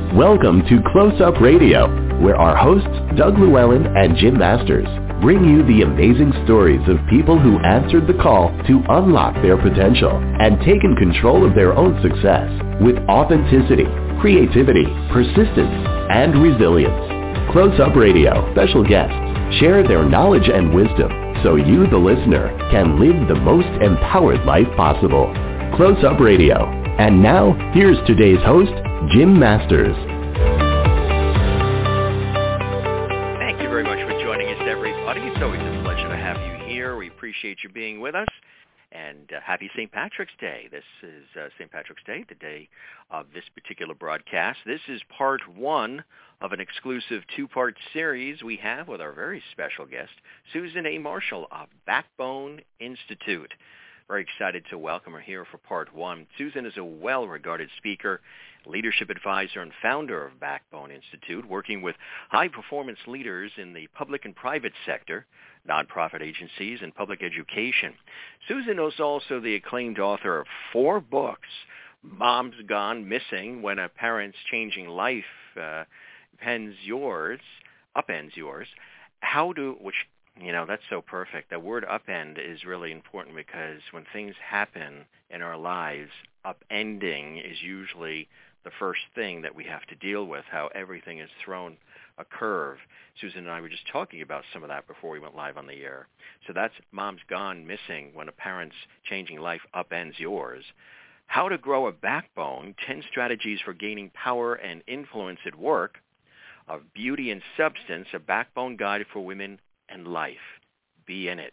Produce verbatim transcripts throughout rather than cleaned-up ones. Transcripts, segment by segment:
Welcome to Close Up Radio, where our hosts, Doug Llewellyn and Jim Masters, bring you the amazing stories of people who answered the call to unlock their potential and taken control of their own success with authenticity, creativity, persistence, and resilience. Close Up Radio special guests share their knowledge and wisdom so you, the listener, can live the most empowered life possible. Close Up Radio. And now, here's today's host, Jim Masters. Thank you very much for joining us, everybody. It's always a pleasure to have you here. We appreciate you being with us. And uh, happy Saint Patrick's Day. This is uh, Saint Patrick's Day, the day of this particular broadcast. This is part one of an exclusive two-part series we have with our very special guest, Susan A. Marshall of Backbone Institute. Very excited to welcome her here for part one. Susan is a well-regarded speaker, leadership advisor, and founder of Backbone Institute, working with high-performance leaders in the public and private sector, nonprofit agencies, and public education. Susan is also the acclaimed author of four books, Mom's Gone Missing, When a Parent's Changing Life uh, Pens Yours, Upends Yours, How to, which You know, that's so perfect. The word upend is really important because when things happen in our lives, upending is usually the first thing that we have to deal with, how everything is thrown a curve. Susan and I were just talking about some of that before we went live on the air. So that's Mom's Gone Missing, When a Parent's Changing Life Upends Yours. How to Grow a Backbone, ten Strategies for Gaining Power and Influence at Work. Of Beauty and Substance, a Backbone Guide for Women and Life. Be in it.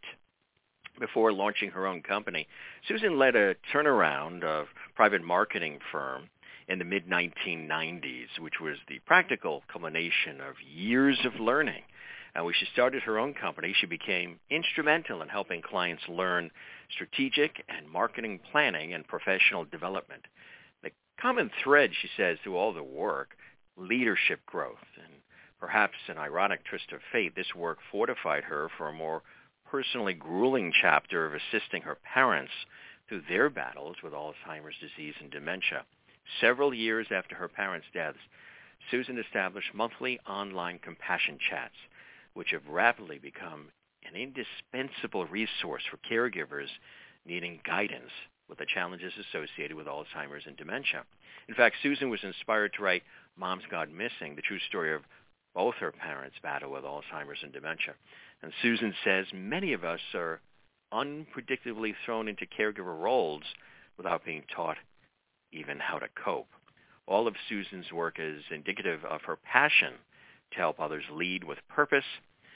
Before launching her own company, Susan led a turnaround of private marketing firm in the mid nineteen nineties, which was the practical culmination of years of learning. And when she started her own company, she became instrumental in helping clients learn strategic and marketing planning and professional development. The common thread, she says, through all the work, leadership growth, and perhaps an ironic twist of fate, this work fortified her for a more personally grueling chapter of assisting her parents through their battles with Alzheimer's disease and dementia. Several years after her parents' deaths, Susan established monthly online compassion chats, which have rapidly become an indispensable resource for caregivers needing guidance with the challenges associated with Alzheimer's and dementia. In fact, Susan was inspired to write Mom's Gone Missing, the true story of both her parents battle with Alzheimer's and dementia. And Susan says many of us are unpredictably thrown into caregiver roles without being taught even how to cope. All of Susan's work is indicative of her passion to help others lead with purpose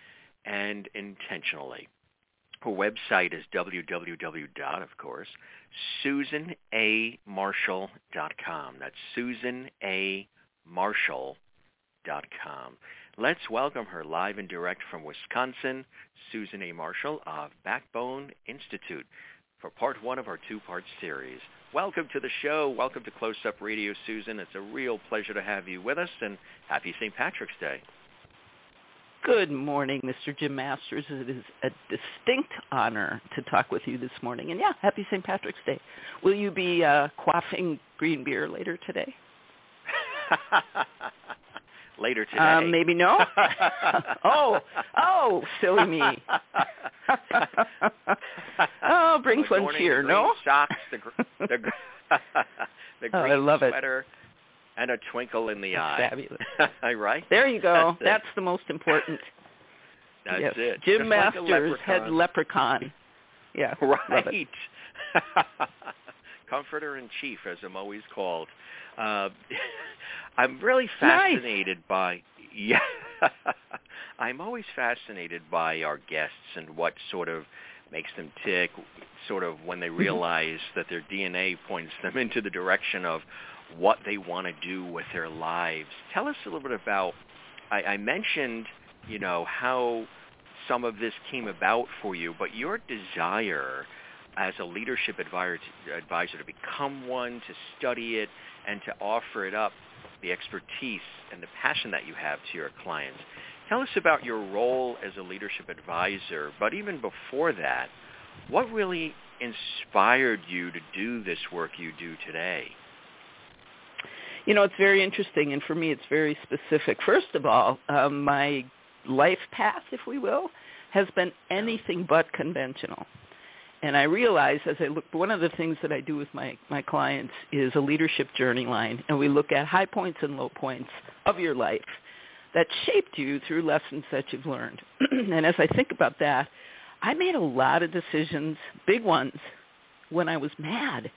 and intentionally. Her website is w w w dot, of course, susan a marshall dot com. That's susan a marshall dot com. Let's welcome her live and direct from Wisconsin, Susan A. Marshall of Backbone Institute, for part one of our two-part series. Welcome to the show. Welcome to Close Up Radio, Susan. It's a real pleasure to have you with us, and happy Saint Patrick's Day. Good morning, Mister Jim Masters. It is a distinct honor to talk with you this morning. And yeah, happy Saint Patrick's Day. Will you be uh, quaffing green beer later today? Later today. Um, maybe no. oh, oh, silly me. oh, brings one cheer, no? Socks, the, the, the green oh, I love sweater, it. and a twinkle in the That's eye. Fabulous. Right? There you go. That's, That's the most important. That's yes. it. Jim Just Masters, like head leprechaun. Yeah, right. Comforter in chief, as I'm always called. Uh, I'm really fascinated nice. by, yeah, I'm always fascinated by our guests and what sort of makes them tick, sort of when they realize that their D N A points them into the direction of what they want to do with their lives. Tell us a little bit about, I, I mentioned, you know, how some of this came about for you, but your desire as a leadership advisor, advisor to become one, to study it, and to offer it up, the expertise and the passion that you have to your clients. Tell us about your role as a leadership advisor, but even before that, what really inspired you to do this work you do today? You know, it's very interesting, and for me it's very specific. First of all, um, my life path, if we will, has been anything but conventional. And I realize as I look, one of the things that I do with my, my clients is a leadership journey line, and we look at high points and low points of your life that shaped you through lessons that you've learned. And as I think about that, I made a lot of decisions, big ones, when I was mad.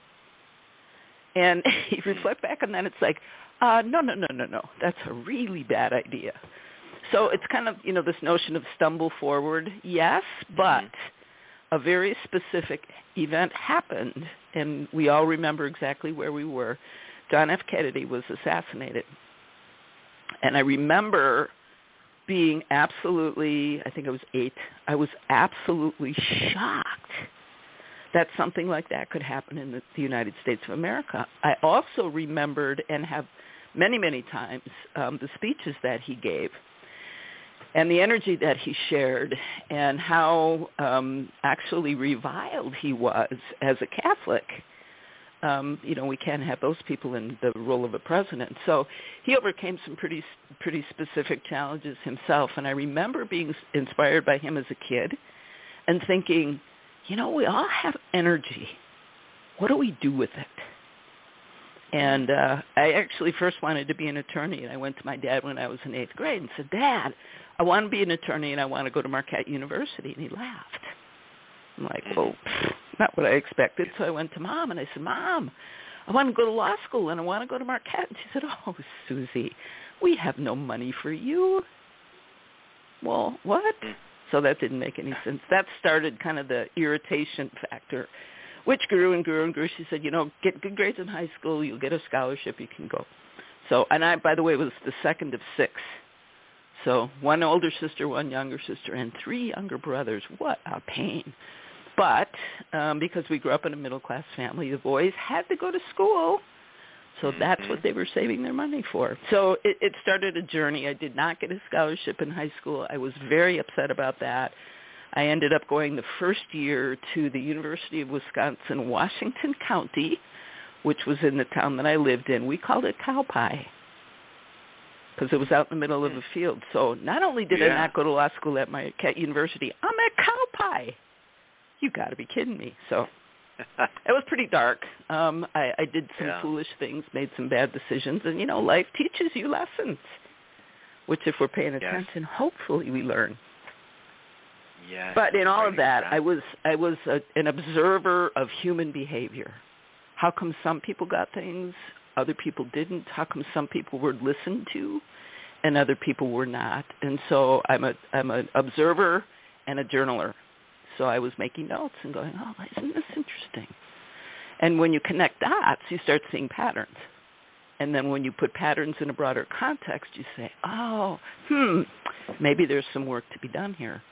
And you reflect back on that, it's like, uh, no, no, no, no, no, that's a really bad idea. So it's kind of, you know, this notion of stumble forward, yes, but mm-hmm. a very specific event happened, and we all remember exactly where we were. John F. Kennedy was assassinated. And I remember being absolutely, I think I was eight, I was absolutely shocked that something like that could happen in the, the United States of America. I also remembered and have many, many times um, the speeches that he gave and the energy that he shared and how um, actually reviled he was as a Catholic. Um, you know, we can't have those people in the role of a president. So he overcame some pretty pretty specific challenges himself. And I remember being inspired by him as a kid and thinking, you know, we all have energy. What do we do with it? And uh, I actually first wanted to be an attorney, and I went to my dad when I was in eighth grade and said, Dad, I want to be an attorney, and I want to go to Marquette University. And he laughed. I'm like, well, pfft, not what I expected. So I went to Mom, and I said, Mom, I want to go to law school, and I want to go to Marquette. And she said, oh, Susie, we have no money for you. Well, what? So that didn't make any sense. That started kind of the irritation factor, which grew and grew and grew. She said, you know, get good grades in high school, you'll get a scholarship, you can go. So, and I, by the way, was the second of six. So one older sister, one younger sister, and three younger brothers. What a pain. But um, because we grew up in a middle-class family, the boys had to go to school. So that's what they were saving their money for. So it, it started a journey. I did not get a scholarship in high school. I was very upset about that. I ended up going the first year to the University of Wisconsin, Washington County, which was in the town that I lived in. We called it Cow Pie because it was out in the middle of a field. So not only did yeah. I not go to law school at Marquette University, I'm at Cow Pie. You got to be kidding me. So it was pretty dark. Um, I, I did some yeah. foolish things, made some bad decisions, and, you know, life teaches you lessons, which if we're paying attention, yes. hopefully we learn. Yes, but in all right, of that, exactly. I was I was a, an observer of human behavior. How come some people got things, other people didn't? How come some people were listened to, and other people were not? And so I'm a I'm an observer and a journaler. So I was making notes and going, oh, isn't this interesting? And when you connect dots, you start seeing patterns. And then when you put patterns in a broader context, you say, oh, hmm, maybe there's some work to be done here.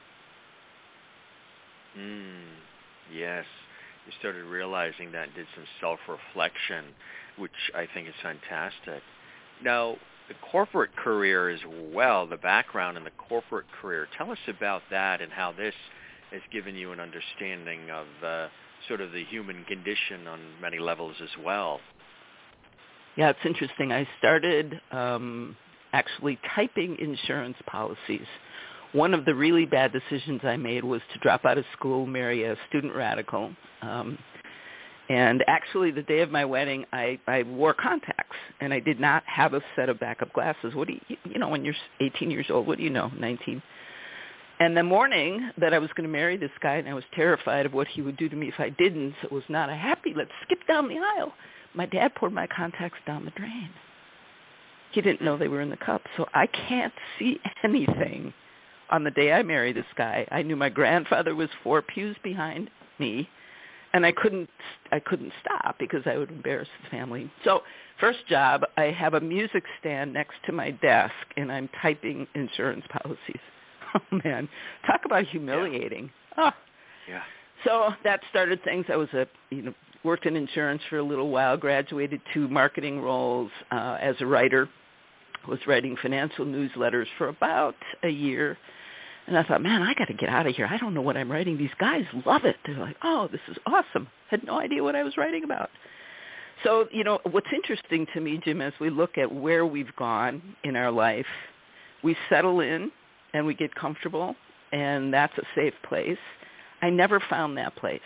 Mm, yes. You started realizing that and did some self-reflection, which I think is fantastic. Now, the corporate career as well, the background in the corporate career, tell us about that and how this has given you an understanding of uh, sort of the human condition on many levels as well. Yeah, it's interesting. I started um, actually typing insurance policies. One of the really bad decisions I made was to drop out of school, marry a student radical. Um, and actually, the day of my wedding, I, I wore contacts, and I did not have a set of backup glasses. What do you, you know, when you're eighteen years old, what do you know, nineteen? And the morning that I was going to marry this guy, and I was terrified of what he would do to me if I didn't, so it was not a happy, let's skip down the aisle. My dad poured my contacts down the drain. He didn't know they were in the cup, so I can't see anything on the day I married this guy. I knew my grandfather was four pews behind me, and I couldn't I couldn't stop because I would embarrass the family. So first job, I have a music stand next to my desk, and I'm typing insurance policies. Oh, man. Talk about humiliating. Yeah. Oh. Yeah. So that started things. I was a, you know, worked in insurance for a little while, graduated to marketing roles uh, as a writer, was writing financial newsletters for about a year. And I thought, man, I got to get out of here. I don't know what I'm writing. These guys love it. They're like, oh, this is awesome. Had no idea what I was writing about. So, you know, what's interesting to me, Jim, as we look at where we've gone in our life, we settle in and we get comfortable, and that's a safe place. I never found that place.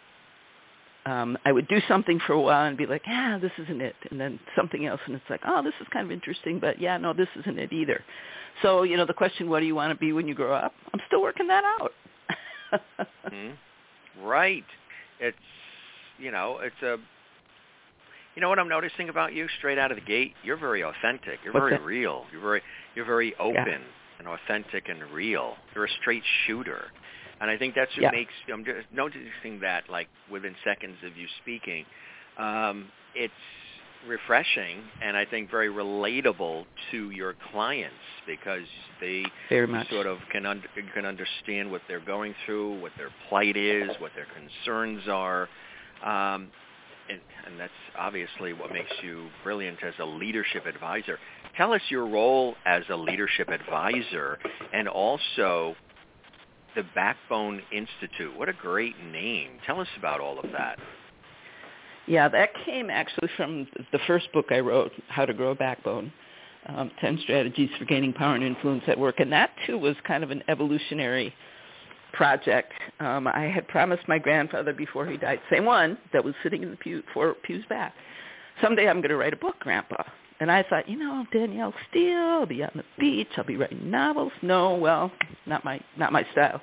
Um, I would do something for a while and be like, yeah, this isn't it. And then something else, and it's like, oh, this is kind of interesting, but yeah, no, this isn't it either. So, you know, the question, what do you want to be when you grow up? I'm still working that out. mm-hmm. Right. It's, you know, it's a, you know what I'm noticing about you straight out of the gate? You're very authentic. You're What's very that? real. You're very, you're very open Yeah. and authentic and real. You're a straight shooter. And I think that's what Yeah. makes, I'm just noticing that, like, within seconds of you speaking, um, it's refreshing and I think very relatable to your clients because they Very much. sort of can, un- can understand what they're going through, what their plight is, what their concerns are. Um, and, and that's obviously what makes you brilliant as a leadership advisor. Tell us your role as a leadership advisor and also the Backbone Institute. What a great name. Tell us about all of that. Yeah, that came actually from the first book I wrote, How to Grow a Backbone, um, ten Strategies for Gaining Power and Influence at Work. And that, too, was kind of an evolutionary project. Um, I had promised my grandfather before he died, same one that was sitting in the pew, four pews back, someday I'm going to write a book, Grandpa. And I thought, you know, Danielle Steele, I'll be on the beach, I'll be writing novels. No, well, not my not my style.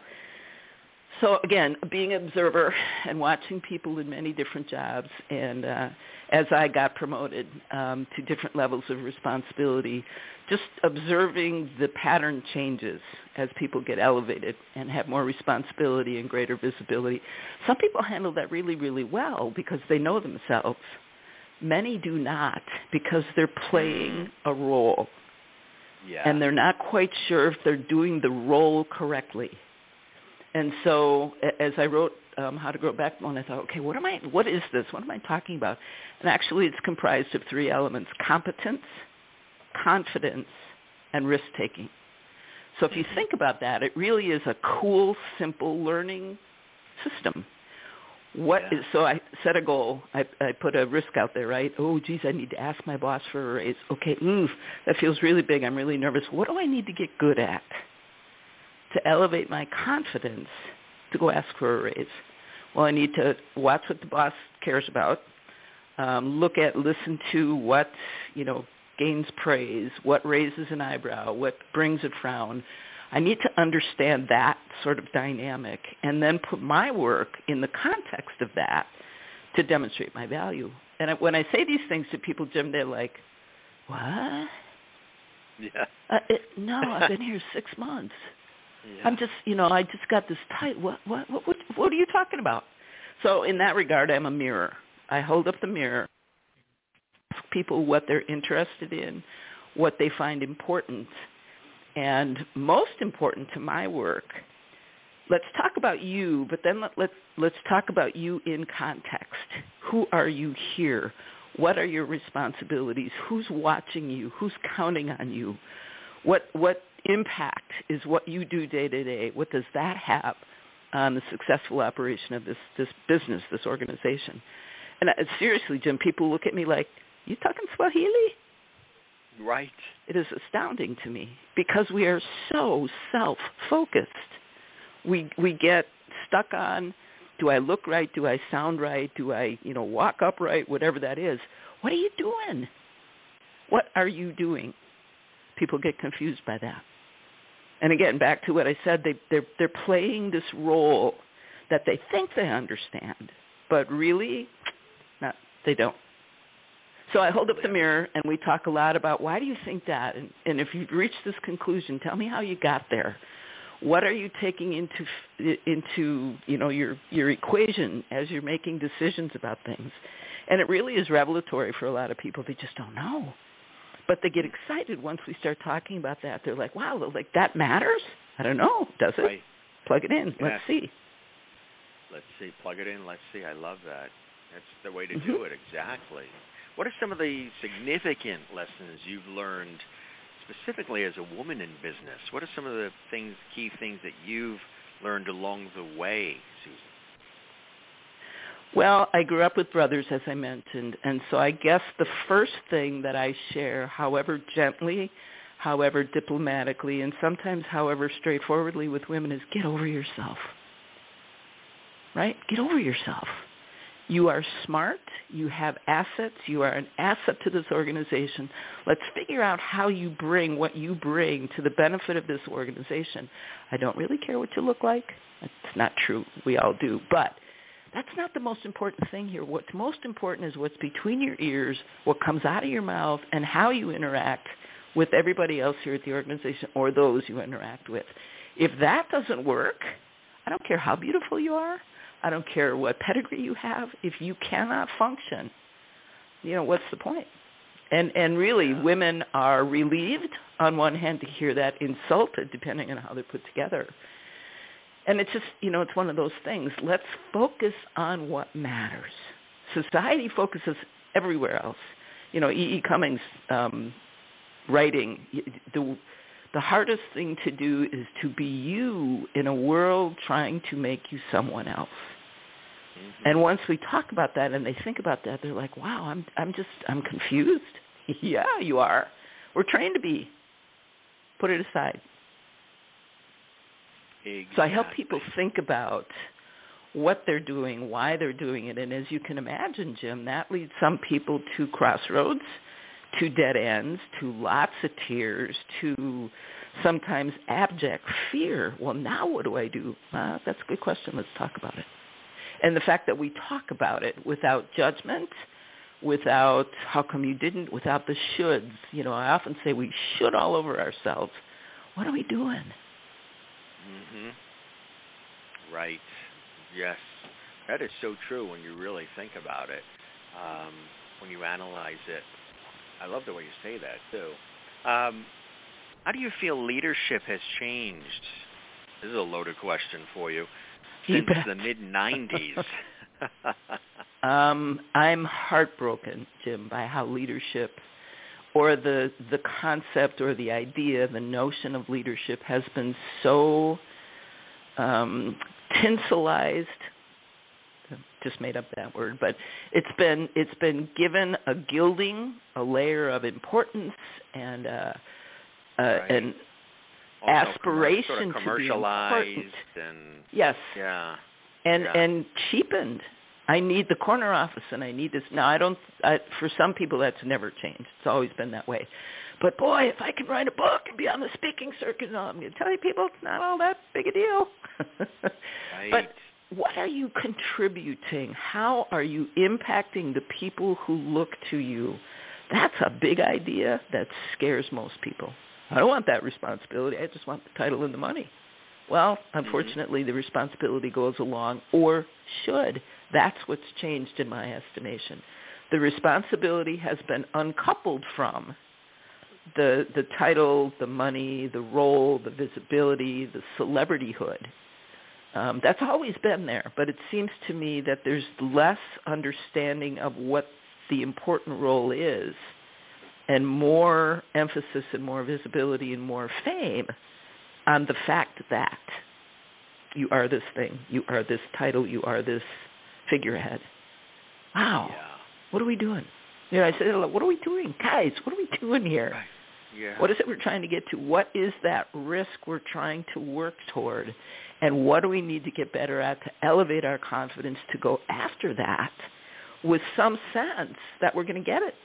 So again, being an observer and watching people in many different jobs, and uh, as I got promoted um, to different levels of responsibility, just observing the pattern changes as people get elevated and have more responsibility and greater visibility. Some people handle that really, really well because they know themselves. Many do not because they're playing a role. Yeah. And they're not quite sure if they're doing the role correctly. And so as I wrote um, How to Grow a Backbone, I thought, okay, what am I, what is this? What am I talking about? And actually it's comprised of three elements: competence, confidence, and risk-taking. So if you think about that, it really is a cool, simple learning system. What yeah. is, so I set a goal. I, I put a risk out there, right? Oh, geez, I need to ask my boss for a raise. Okay, oof, that feels really big. I'm really nervous. What do I need to get good at to elevate my confidence to go ask for a raise? Well, I need to watch what the boss cares about, um, look at, listen to what, you know, gains praise, what raises an eyebrow, what brings a frown. I need to understand that sort of dynamic and then put my work in the context of that to demonstrate my value. And when I say these things to people, Jim, they're like, what? Yeah. Uh, it, no, I've been here six months. Yeah. I'm just, you know, I just got this tight. What, what, what, what, what are you talking about? So in that regard, I'm a mirror. I hold up the mirror, ask people what they're interested in, what they find important. And most important to my work, let's talk about you, but then let, let's, let's talk about you in context. Who are you here? What are your responsibilities? Who's watching you? Who's counting on you? What, what impact is what you do day to day? What does that have on the successful operation of this, this business, this organization? And uh, seriously, Jim, people look at me like, you talking Swahili? Right. It is astounding to me because we are so self-focused. We we get stuck on, do I look right? Do I sound right? Do I, you know, walk upright? Whatever that is. What are you doing? What are you doing? People get confused by that. And again, back to what I said, they, they're, they're playing this role that they think they understand, but really, not, they don't. So I hold up the mirror, and we talk a lot about why do you think that? And, and if you've reached this conclusion, tell me how you got there. What are you taking into into you know your your equation as you're making decisions about things? And it really is revelatory for a lot of people. They just don't know, but they get excited once we start talking about that. They're like, "Wow, like that matters." I don't know, does it? Right. Plug it in. Yeah. Let's see. Let's see. Plug it in. Let's see. I love that. That's the way to Mm-hmm. do it. Exactly. What are some of the significant lessons you've learned specifically as a woman in business? What are some of the things, key things that you've learned along the way, Susan? Well, I grew up with brothers, as I mentioned, and so I guess the first thing that I share, however gently, however diplomatically, and sometimes however straightforwardly with women, is get over yourself. Right? Get over yourself. You are smart. You have assets. You are an asset to this organization. Let's figure out how you bring what you bring to the benefit of this organization. I don't really care what you look like. That's not true. We all do. But that's not the most important thing here. What's most important is what's between your ears, what comes out of your mouth, and how you interact with everybody else here at the organization or those you interact with. If that doesn't work, I don't care how beautiful you are. I don't care what pedigree you have. If you cannot function, you know, what's the point? And and really, yeah. Women are relieved on one hand to hear that, insulted depending on how they're put together. And it's just, you know, it's one of those things. Let's focus on what matters. Society focuses everywhere else. You know, E E. Cummings um, writing, the the hardest thing to do is to be you in a world trying to make you someone else. Mm-hmm. And once we talk about that and they think about that, they're like, wow, I'm I'm just, I'm confused. Yeah, you are. We're trained to be. Put it aside. Exactly. So I help people think about what they're doing, why they're doing it. And as you can imagine, Jim, that leads some people to crossroads, to dead ends, to lots of tears, to sometimes abject fear. Well, now what do I do? Uh, that's a good question. Let's talk about it. And the fact that we talk about it without judgment, without how come you didn't, without the shoulds. You know, I often say we should all over ourselves. What are we doing? Mm-hmm. Right. Yes. That is so true when you really think about it, um, when you analyze it. I love the way you say that, too. Um, how do you feel leadership has changed? This is a loaded question for you. Since you the mid nineties. um, I'm heartbroken, Jim, by how leadership or the the concept or the idea, the notion of leadership has been so um, tinselized. Just made up that word, but it's been it's been given a gilding, a layer of importance, and uh, uh, right. an also aspiration sort of to be commercialized important. And yes, yeah, and yeah. and cheapened. I need the corner office, and I need this. Now, I don't. I, for some people, that's never changed. It's always been that way. But boy, if I can write a book and be on the speaking circuit, I'm going to tell you, people, it's not all that big a deal. Right. But what are you contributing? How are you impacting the people who look to you? That's a big idea that scares most people. I don't want that responsibility. I just want the title and the money. Well, unfortunately, mm-hmm. the responsibility goes along, or should. That's what's changed in my estimation. The responsibility has been uncoupled from the the title, the money, the role, the visibility, the celebrityhood. Um, that's always been there, but it seems to me that there's less understanding of what the important role is and more emphasis and more visibility and more fame on the fact that you are this thing, you are this title, you are this figurehead. Wow. Yeah. What are we doing? You know, I said, what are we doing? Guys, what are we doing here? Right. Yeah. What is it we're trying to get to? What is that risk we're trying to work toward? And what do we need to get better at to elevate our confidence to go after that with some sense that we're going to get it?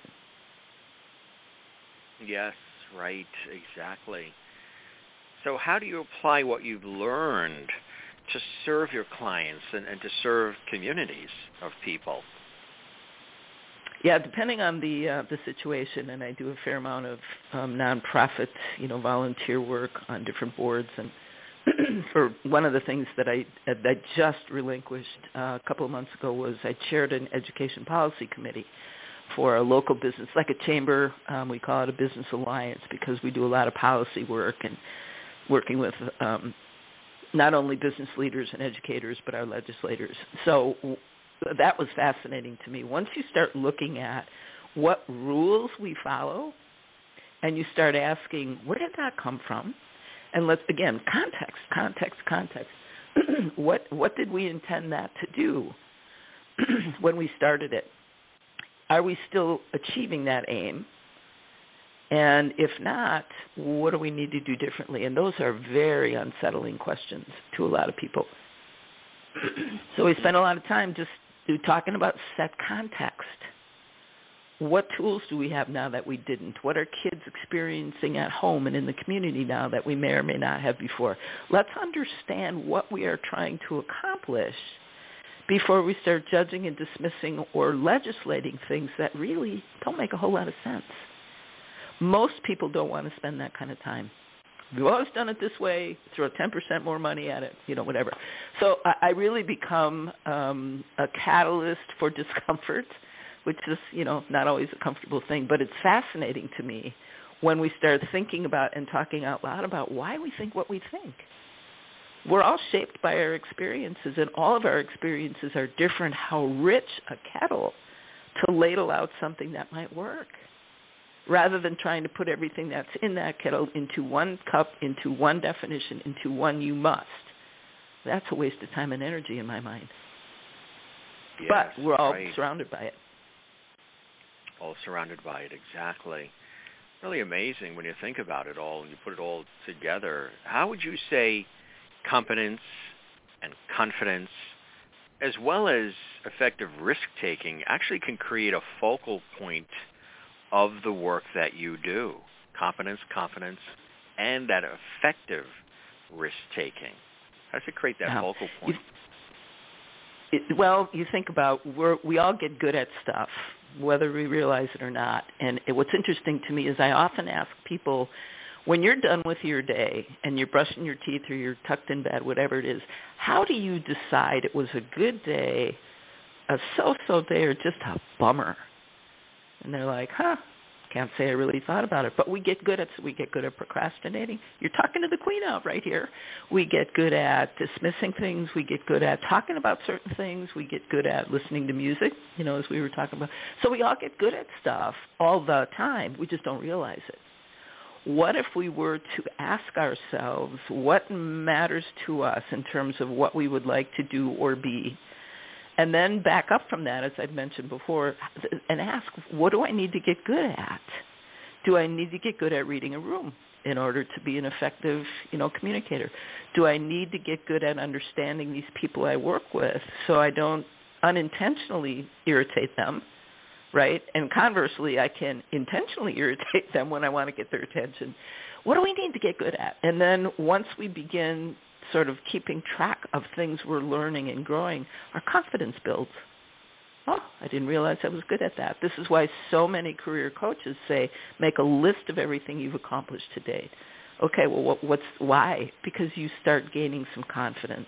Yes, right, exactly. So how do you apply what you've learned to serve your clients and, and to serve communities of people? Yeah, depending on the uh, the situation, and I do a fair amount of um, nonprofit, you know, volunteer work on different boards. And for one of the things that I that I just relinquished uh, a couple of months ago was I chaired an education policy committee for a local business, like a chamber. Um, we call it a business alliance because we do a lot of policy work and working with um, not only business leaders and educators, but our legislators. So that was fascinating to me. Once you start looking at what rules we follow and you start asking, where did that come from? And let's, again, context, context, context. what what did we intend that to do? when we started it. Are we still achieving that aim? And if not, what do we need to do differently? And those are very unsettling questions to a lot of people. So we spend a lot of time just talking about set context. What tools do we have now that we didn't? What are kids experiencing at home and in the community now that we may or may not have before? Let's understand what we are trying to accomplish before we start judging and dismissing or legislating things that really don't make a whole lot of sense. Most people don't want to spend that kind of time. We've always done it this way, throw ten percent more money at it, you know, whatever. So I, I really become um, a catalyst for discomfort, which is, you know, not always a comfortable thing. But it's fascinating to me when we start thinking about and talking out loud about why we think what we think. We're all shaped by our experiences, and all of our experiences are different. How rich a kettle to ladle out something that might work, rather than trying to put everything that's in that kettle into one cup, into one definition, into one you must. That's a waste of time and energy in my mind. Yes, but we're all right. surrounded by it. All surrounded by it, exactly. Really amazing when you think about it all and you put it all together. How would you say competence and confidence, as well as effective risk-taking, actually can create a focal point of the work that you do? Competence, confidence, and that effective risk-taking. How does it create that wow. focal point? You, it, well, you think about, we're, we all get good at stuff, whether we realize it or not. And it, what's interesting to me is I often ask people, when you're done with your day and you're brushing your teeth or you're tucked in bed, whatever it is, how do you decide it was a good day, a so-so day, or just a bummer? And they're like, huh, can't say I really thought about it. But we get good at we get good at procrastinating. You're talking to the queen out right here. We get good at dismissing things. We get good at talking about certain things. We get good at listening to music, you know, as we were talking about. So we all get good at stuff all the time. We just don't realize it. What if we were to ask ourselves what matters to us in terms of what we would like to do or be? And then back up from that, as I've mentioned before, and ask, what do I need to get good at? Do I need to get good at reading a room in order to be an effective, you know, communicator? Do I need to get good at understanding these people I work with so I don't unintentionally irritate them, right? And conversely, I can intentionally irritate them when I want to get their attention. What do we need to get good at? And then once we begin sort of keeping track of things we're learning and growing, our confidence builds. Oh, I didn't realize I was good at that. This is why so many career coaches say, make a list of everything you've accomplished to date. Okay, well, what, what's why? Because you start gaining some confidence.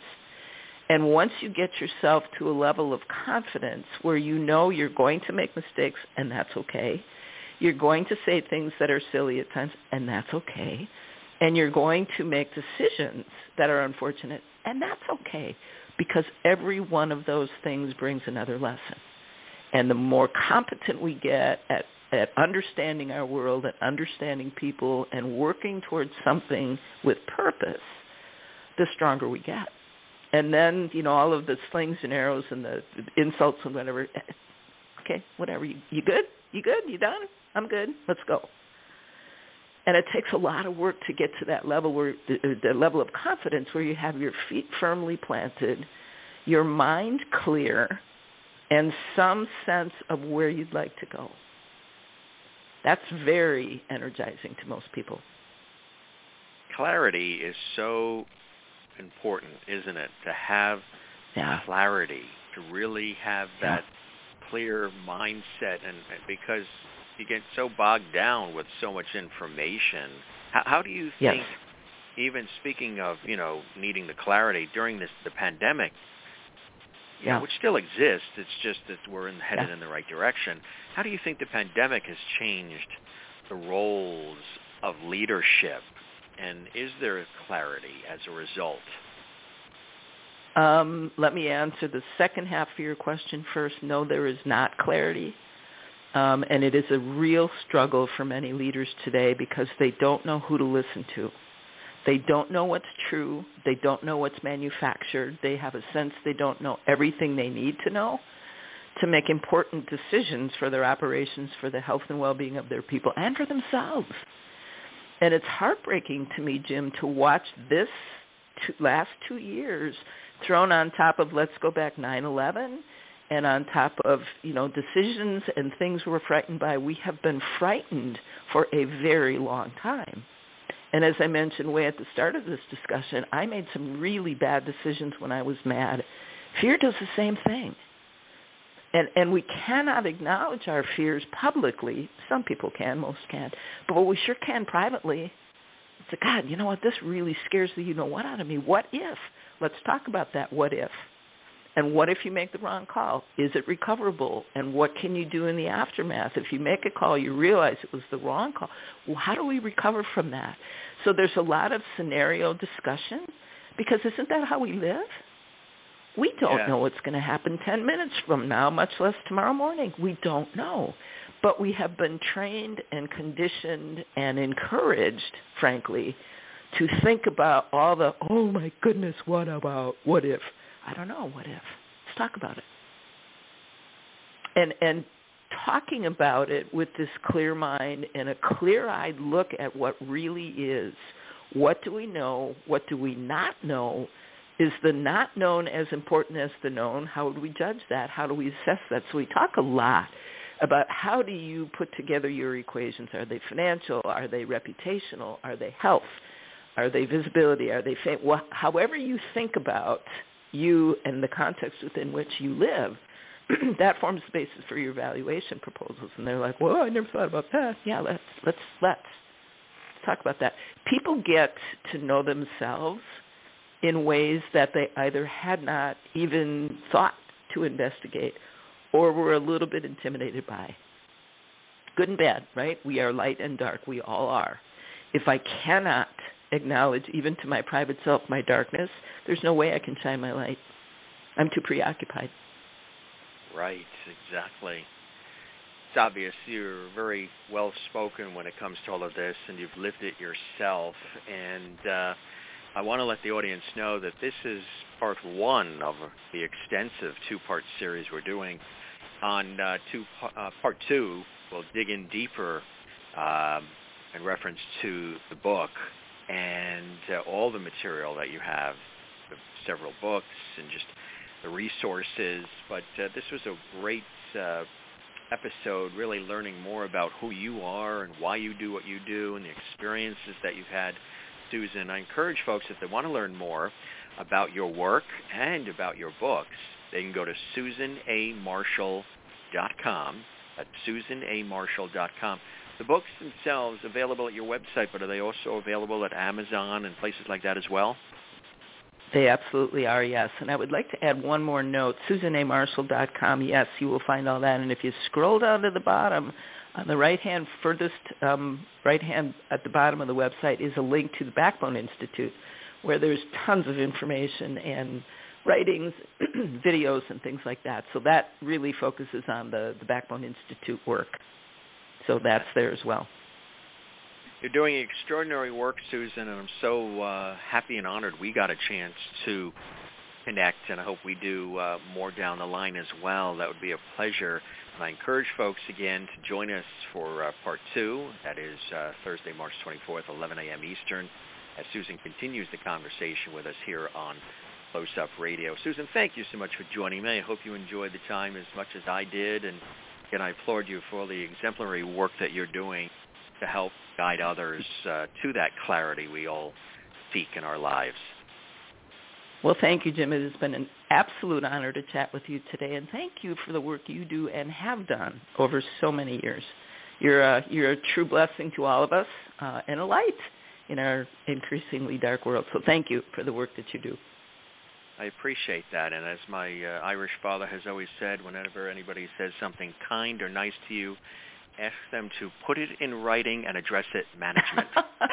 And once you get yourself to a level of confidence where you know you're going to make mistakes, and that's okay. You're going to say things that are silly at times, and that's okay. And you're going to make decisions that are unfortunate, and that's okay, because every one of those things brings another lesson. And the more competent we get at, at understanding our world and understanding people and working towards something with purpose, the stronger we get. And then, you know, all of the slings and arrows and the, the insults and whatever, okay, whatever. You, you good? You good? You done? I'm good. Let's go. And it takes a lot of work to get to that level where the, the level of confidence where you have your feet firmly planted, your mind clear, and some sense of where you'd like to go. That's very energizing to most people. Clarity is so important, isn't it? To have yeah. clarity, to really have that yeah. clear mindset, and because you get so bogged down with so much information. How, how do you think, yes. even speaking of, you know, needing the clarity during this the pandemic, you yeah. know, which still exists, it's just that we're in, headed yeah. in the right direction. How do you think the pandemic has changed the roles of leadership, and is there clarity as a result? Um, let me answer the second half of your question first. No, there is not clarity. Um, and it is a real struggle for many leaders today because they don't know who to listen to. They don't know what's true. They don't know what's manufactured. They have a sense they don't know everything they need to know. to make important decisions for their operations, for the health and well-being of their people, and for themselves. And it's heartbreaking to me, Jim, to watch this two, last two years thrown on top of, let's go back, nine eleven, and on top of, you know, decisions and things we're frightened by. We have been frightened for a very long time. And as I mentioned way at the start of this discussion, I made some really bad decisions when I was mad. Fear does the same thing. And and we cannot acknowledge our fears publicly. Some people can, most can't. But what we sure can privately, it's like, God, you know what, this really scares the you-know-what out of me. What if? Let's talk about that what if. And what if you make the wrong call? Is it recoverable? And what can you do in the aftermath? If you make a call, you realize it was the wrong call. Well, how do we recover from that? So there's a lot of scenario discussion, because isn't that how we live? We don't yeah. know what's going to happen ten minutes from now, much less tomorrow morning. We don't know. But we have been trained and conditioned and encouraged, frankly, to think about all the, oh, my goodness, what about, what if? I don't know, what if? Let's talk about it. And and talking about it with this clear mind and a clear-eyed look at what really is. What do we know? What do we not know? Is the not known as important as the known? How would we judge that? How do we assess that? So we talk a lot about how do you put together your equations. Are they financial? Are they reputational? Are they health? Are they visibility? Are they fame? Well, however you think about you and the context within which you live, that forms the basis for your evaluation proposals. And they're like, well, I never thought about that. Yeah, let's let's let's talk about that. People get to know themselves in ways that they either had not even thought to investigate or were a little bit intimidated by. Good and bad, right? We are light and dark. We all are. If I cannot acknowledge, even to my private self, my darkness, there's no way I can shine my light. I'm too preoccupied. Right, exactly. It's obvious you're very well-spoken when it comes to all of this, and you've lived it yourself. And uh, I want to let the audience know that this is part one of the extensive two-part series we're doing. On uh, two, uh, part two, we'll dig in deeper um, in reference to the book and uh, all the material that you have, the several books and just the resources. But uh, this was a great uh, episode, really learning more about who you are and why you do what you do and the experiences that you've had, Susan. I encourage folks, if they want to learn more about your work and about your books, they can go to susan a marshall dot com. That's susan a marshall dot com. The books themselves available at your website, but are they also available at Amazon and places like that as well? They absolutely are, yes. And I would like to add one more note. susan a marshall dot com, yes, you will find all that. And if you scroll down to the bottom, on the right-hand, furthest um, right-hand at the bottom of the website is a link to the Backbone Institute, where there's tons of information and writings, videos, and things like that. So that really focuses on the, the Backbone Institute work. So that's there as well. You're doing extraordinary work, Susan, and I'm so uh, happy and honored we got a chance to connect, and I hope we do uh, more down the line as well. That would be a pleasure. And I encourage folks, again, to join us for uh, part two. That is uh, Thursday, March twenty-fourth, eleven a.m. Eastern, as Susan continues the conversation with us here on Close Up Radio. Susan, thank you so much for joining me. I hope you enjoyed the time as much as I did, and again, I applaud you for the exemplary work that you're doing to help guide others uh, to that clarity we all seek in our lives. Well, thank you, Jim. It has been an absolute honor to chat with you today, and thank you for the work you do and have done over so many years. You're a, you're a true blessing to all of us uh, and a light in our increasingly dark world. So thank you for the work that you do. I appreciate that, and as my uh, Irish father has always said, whenever anybody says something kind or nice to you, ask them to put it in writing and address it management.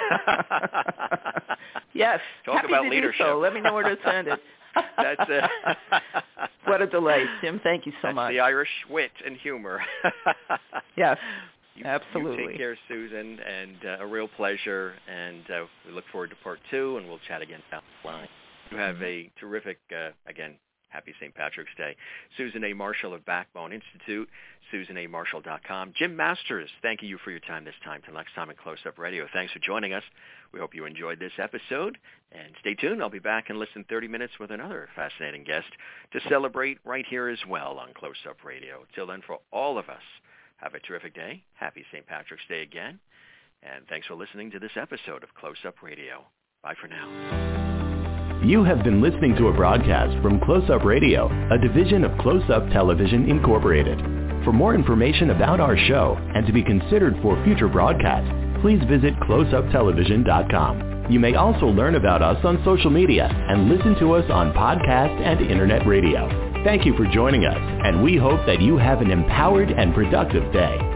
Yes. Talk Happy about to leadership. Do so. Let me know where to send it. That's it. What a delight, Jim. Thank you so That's much. the Irish wit and humor. Yes, you, absolutely. You take care, Susan, and uh, a real pleasure, and uh, we look forward to part two, and we'll chat again down the line. You have a terrific, uh, again, Happy Saint Patrick's Day. Susan A. Marshall of Backbone Institute, susan a marshall dot com. Jim Masters, thank you for your time this time. Till next time in Close-Up Radio. Thanks for joining us. We hope you enjoyed this episode. And stay tuned. I'll be back in less than thirty minutes with another fascinating guest to celebrate right here as well on Close-Up Radio. Till then, for all of us, have a terrific day. Happy Saint Patrick's Day again. And thanks for listening to this episode of Close-Up Radio. Bye for now. You have been listening to a broadcast from Close-Up Radio, a division of Close-Up Television Incorporated. For more information about our show and to be considered for future broadcasts, please visit close up television dot com. You may also learn about us on social media and listen to us on podcast and internet radio. Thank you for joining us, and we hope that you have an empowered and productive day.